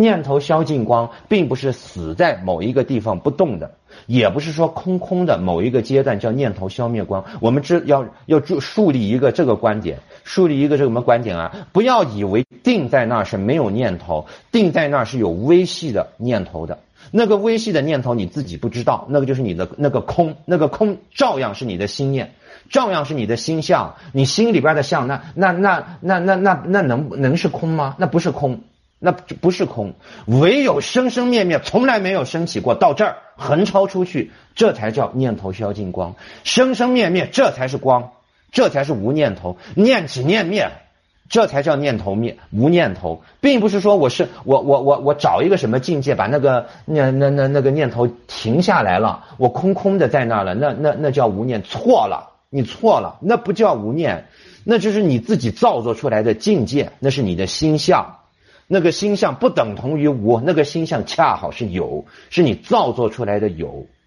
念头消尽光，并不是死在某一个地方不动的，也不是说空空的某一个阶段叫念头消灭光。我们要树立一个这个观点，树立一个这个什么观点啊？不要以为定在那儿是没有念头，定在那儿是有微细的念头的。那个微细的念头你自己不知道，那个就是你的那个空，那个空照样是你的心念，照样是你的心相，你心里边的相，那能是空吗？那不是空。那不是空，唯有生生灭灭，从来没有升起过，到这儿横超出去，这才叫念头消尽光。生生灭灭，这才是光，这才是无念头。念起念灭，这才叫念头灭，无念头，并不是说我找一个什么境界，把那个念头停下来了，我空空的在那儿了，那叫无念。错了，你错了，那不叫无念，那就是你自己造作出来的境界，那是你的心相。那个心相不等同于无，那个心相恰好是有，是你造作出来的有。